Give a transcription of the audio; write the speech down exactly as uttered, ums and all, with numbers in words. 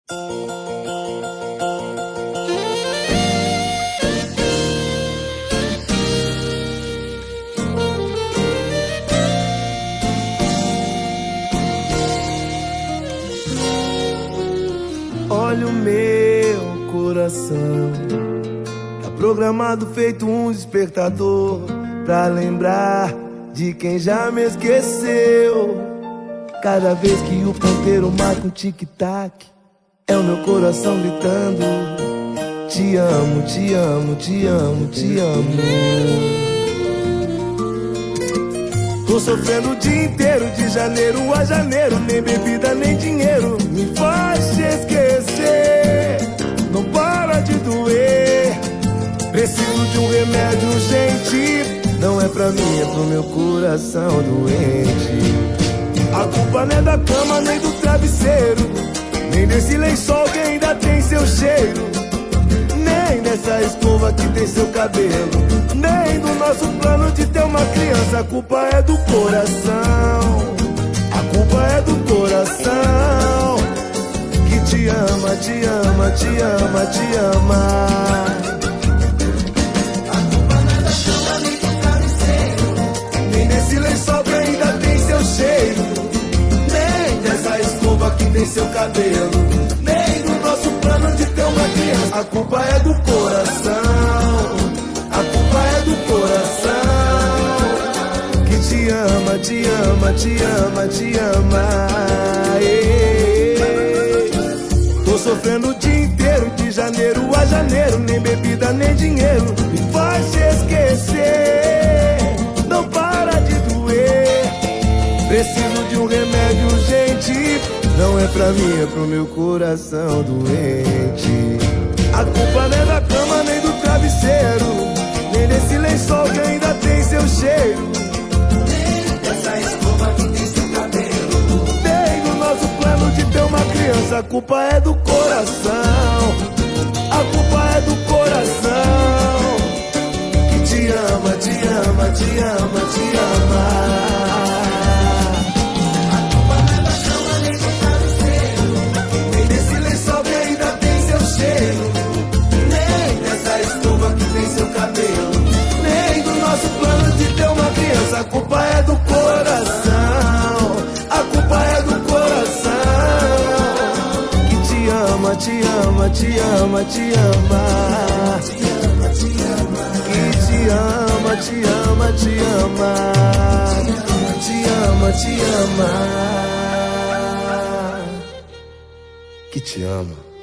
Olha o meu coração, tá programado feito um despertador pra lembrar de quem já me esqueceu. Cada vez que o ponteiro marca um tic-tac, é o meu coração gritando: te amo, te amo, te amo, te amo. Tô sofrendo o dia inteiro, de janeiro a janeiro. Nem bebida, nem dinheiro me faz te esquecer. Não para de doer, preciso de um remédio urgente. Não é pra mim, é pro meu coração doente. A culpa não é da cama, nem do travesseiro, nem desse lençol que ainda tem seu cheiro, nem dessa escova que tem seu cabelo, nem do nosso plano de ter uma criança. A culpa é do coração, a culpa é do coração, que te ama, te ama, te ama, te ama. A culpa não é da cama, nem do travesseiro, nem desse lençol que ainda tem seu cheiro, nem dessa escova que tem seu cabelo, nem do nosso plano de ter uma criança. A culpa é do coração, a culpa é do coração, que te ama, te ama, te ama, te ama. Ei, tô sofrendo o dia inteiro, de janeiro a janeiro. Nem bebida, nem dinheiro me faz te esquecer. Não para de doer, preciso de um remédio urgente. Não é pra mim, é pro meu coração doente. A culpa não é da cama, nem do travesseiro, nem desse lençol que ainda tem seu cheiro, nem dessa escova que tem seu cabelo, nem do nosso plano de ter uma criança. A culpa é do coração, a culpa é do coração, que te ama, te ama, te ama, te ama. A culpa é do coração, a culpa é do coração, que te ama, te ama, te ama, te ama, que te ama, te ama, te ama, te ama, te ama, que te ama.